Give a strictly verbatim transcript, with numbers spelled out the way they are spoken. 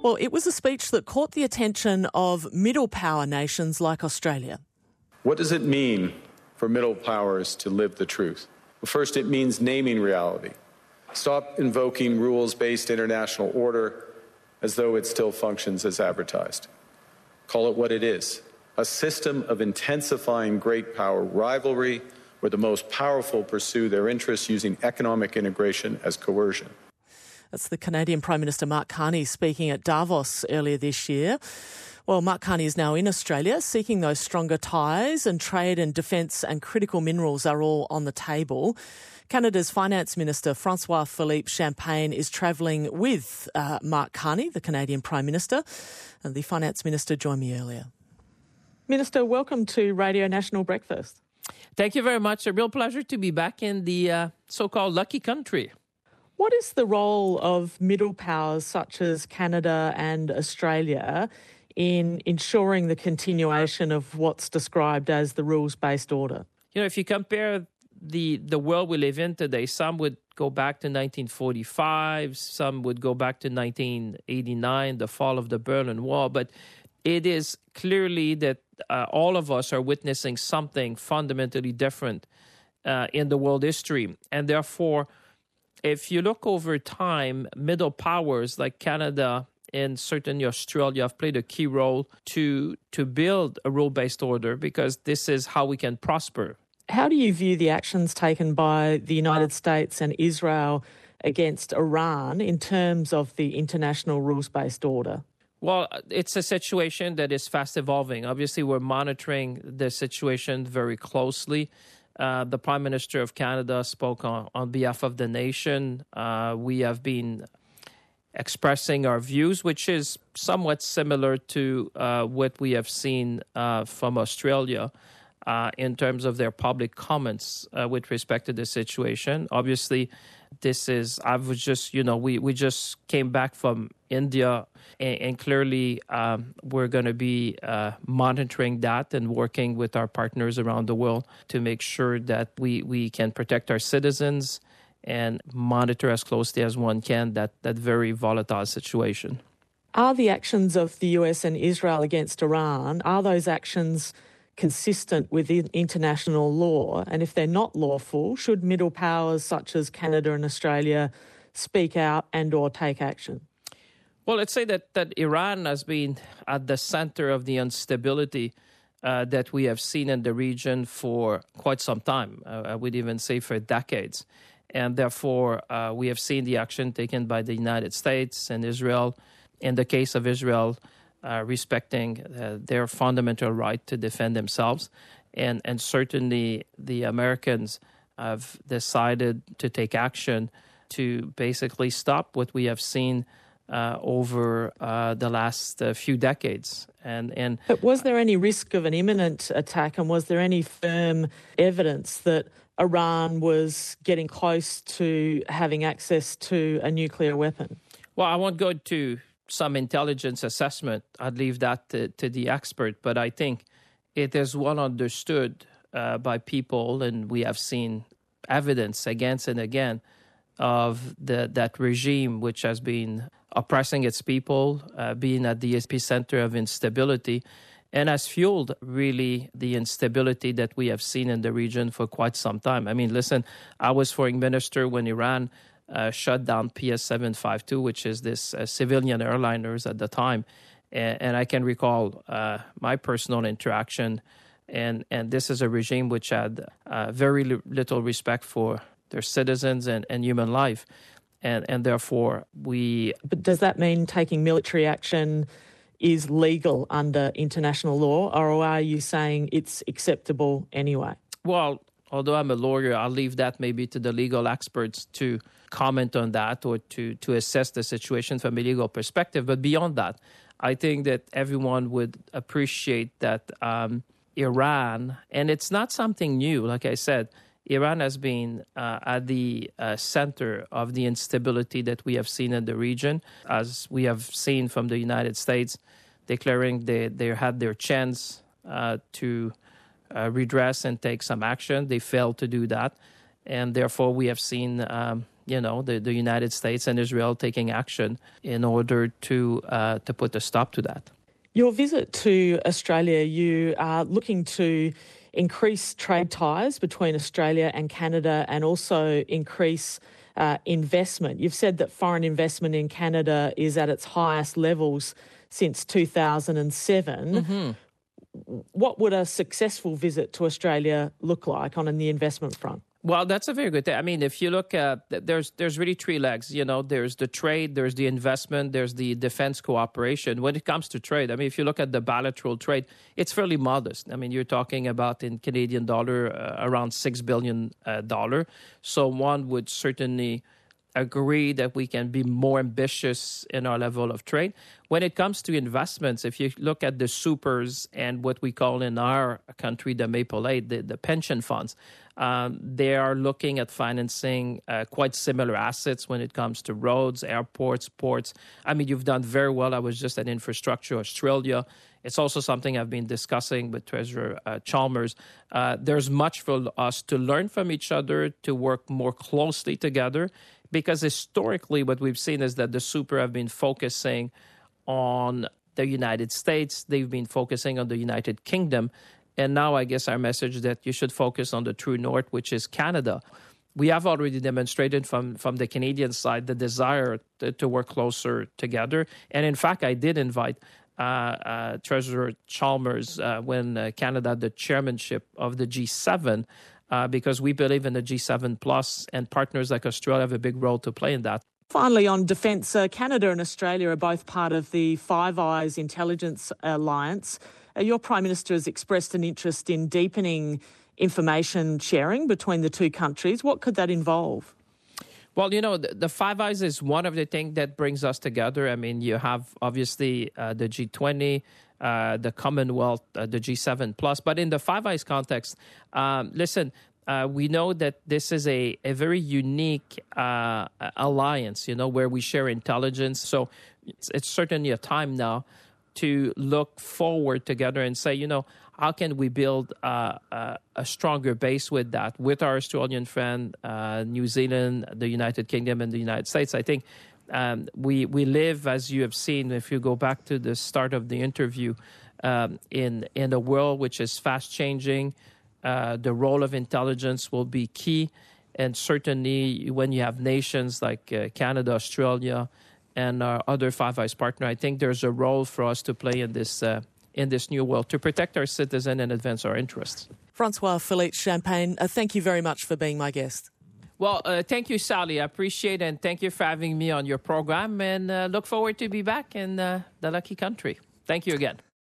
Well, it was a speech that caught the attention of middle power nations like Australia. What does it mean for middle powers to live the truth? Well, first, it means naming reality. Stop invoking rules-based international order as though it still functions as advertised. Call it what it is, a system of intensifying great power rivalry where the most powerful pursue their interests using economic integration as coercion. That's the Canadian Prime Minister Mark Carney speaking at Davos earlier this year. Well, Mark Carney is now in Australia seeking those stronger ties, and trade and defence and critical minerals are all on the table. Canada's Finance Minister Francois Philippe Champagne is travelling with uh, Mark Carney, the Canadian Prime Minister. And the Finance Minister joined me earlier. Minister, welcome to Radio National Breakfast. Thank you very much. A real pleasure to be back in the uh, so-called lucky country. What is the role of middle powers such as Canada and Australia in ensuring the continuation of what's described as the rules-based order? You know, if you compare the the world we live in today, some would go back to nineteen forty-five, some would go back to nineteen eighty-nine, the fall of the Berlin Wall, but it is clearly that uh, all of us are witnessing something fundamentally different uh, in the world history. And therefore, if you look over time, middle powers like Canada and certainly Australia have played a key role to to build a rule-based order, because this is how we can prosper. How do you view the actions taken by the United States and Israel against Iran in terms of the international rules-based order? Well, it's a situation that is fast evolving. Obviously, we're monitoring the situation very closely. Uh, the Prime Minister of Canada spoke on, on behalf of the nation. Uh, we have been expressing our views, which is somewhat similar to uh, what we have seen uh, from Australia uh, in terms of their public comments uh, with respect to the situation. Obviously, this is, I was just, you know, we, we just came back from India, and, and clearly um, we're going to be uh, monitoring that and working with our partners around the world to make sure that we, we can protect our citizens and monitor as closely as one can that, that very volatile situation. Are the actions of the U S and Israel against Iran, are those actions consistent with international law? And if they're not lawful, should middle powers such as Canada and Australia speak out and or take action? Well, let's say that, that Iran has been at the center of the instability uh, that we have seen in the region for quite some time. Uh, I would even say for decades. And therefore, uh, we have seen the action taken by the United States and Israel, in the case of Israel, uh, respecting uh, their fundamental right to defend themselves. And, and certainly the Americans have decided to take action to basically stop what we have seen uh, over uh, the last uh, few decades. And, and But was there any risk of an imminent attack, and was there any firm evidence that Iran was getting close to having access to a nuclear weapon? Well, I won't go to some intelligence assessment. I'd leave that to, to the expert. But I think it is well understood uh, by people, and we have seen evidence again and again of the, that regime which has been oppressing its people, uh, being at the epicenter of instability, and has fueled really the instability that we have seen in the region for quite some time. I mean, listen, I was foreign minister when Iran uh, shut down P S seven fifty-two, which is this uh, civilian airliners at the time. And, and I can recall uh, my personal interaction. And, and this is a regime which had uh, very li- little respect for their citizens and, and human life. And, and therefore, we... But does that mean taking military action is legal under international law, or are you saying it's acceptable anyway? Well, although I'm a lawyer, I'll leave that maybe to the legal experts to comment on that or to, to assess the situation from a legal perspective. But beyond that, I think that everyone would appreciate that um, Iran, and it's not something new, like I said, Iran has been uh, at the uh, center of the instability that we have seen in the region, as we have seen from the United States declaring they, they had their chance uh, to uh, redress and take some action. They failed to do that. And therefore, we have seen um, you know, the, the United States and Israel taking action in order to uh, to put a stop to that. Your visit to Australia, you are looking to increase trade ties between Australia and Canada and also increase uh, investment. You've said that foreign investment in Canada is at its highest levels since two thousand seven. Mm-hmm. What would a successful visit to Australia look like on the investment front? Well, that's a very good thing. I mean, if you look at, there's there's really three legs. You know, there's the trade, there's the investment, there's the defense cooperation. When it comes to trade, I mean, if you look at the bilateral trade, it's fairly modest. I mean, you're talking about in Canadian dollar uh, around six billion dollars. Uh, so one would certainly agree that we can be more ambitious in our level of trade. When it comes to investments, if you look at the supers and what we call in our country the Maple Eight, the, the pension funds, um, they are looking at financing uh, quite similar assets when it comes to roads, airports, ports. I mean, you've done very well. I was just at Infrastructure Australia. It's also something I've been discussing with Treasurer uh, Chalmers. Uh, there's much for us to learn from each other, to work more closely together, because historically what we've seen is that the super have been focusing on the United States. They've been focusing on the United Kingdom. And now I guess our message is that you should focus on the true north, which is Canada. We have already demonstrated from, from the Canadian side the desire to, to work closer together. And in fact, I did invite uh, uh, Treasurer Chalmers uh, when uh, Canada had the chairmanship of the G seven, Uh, because we believe in the G seven plus, and partners like Australia have a big role to play in that. Finally, on defence, uh, Canada and Australia are both part of the Five Eyes Intelligence Alliance. Uh, your Prime Minister has expressed an interest in deepening information sharing between the two countries. What could that involve? Well, you know, the, the Five Eyes is one of the things that brings us together. I mean, you have obviously uh, the G twenty, Uh, the Commonwealth, uh, the G seven plus. But in the Five Eyes context, um, listen, uh, we know that this is a, a very unique uh, alliance, you know, where we share intelligence. So it's, it's certainly a time now to look forward together and say, you know, how can we build uh, uh, a stronger base with that, with our Australian friend, uh, New Zealand, the United Kingdom, and the United States. I think Um, we we live, as you have seen, if you go back to the start of the interview, um, in in a world which is fast changing. Uh, the role of intelligence will be key, and certainly when you have nations like uh, Canada, Australia, and our other Five Eyes partner, I think there's a role for us to play in this uh, in this new world to protect our citizens and advance our interests. Francois Philippe Champagne, uh, thank you very much for being my guest. Well, uh, thank you, Sally. I appreciate it, and thank you for having me on your program, and uh, look forward to be back in uh, the lucky country. Thank you again.